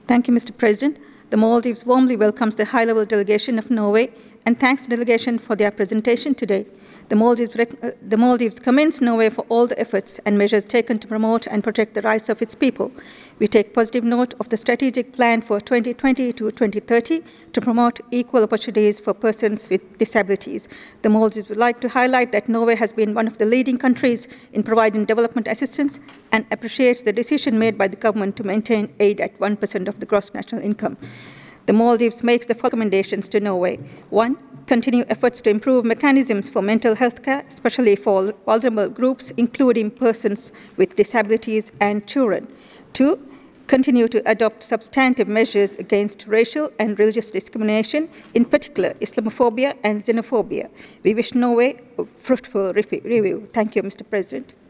Thank you, Mr. President. The Maldives warmly welcomes the high-level delegation of Norway and thanks the delegation for their presentation today. The Maldives commends Norway for all the efforts and measures taken to promote and protect the rights of its people. We take positive note of the strategic plan for 2020 to 2030 to promote equal opportunities for persons with disabilities. The Maldives would like to highlight that Norway has been one of the leading countries in providing development assistance and appreciates the decision made by the government to maintain aid at 1% of the gross national income. The Maldives makes the following recommendations to Norway. 1. Continue efforts to improve mechanisms for mental health care, especially for vulnerable groups, including persons with disabilities and children. 2. Continue to adopt substantive measures against racial and religious discrimination, in particular Islamophobia and xenophobia. We wish Norway a fruitful review. Thank you, Mr. President.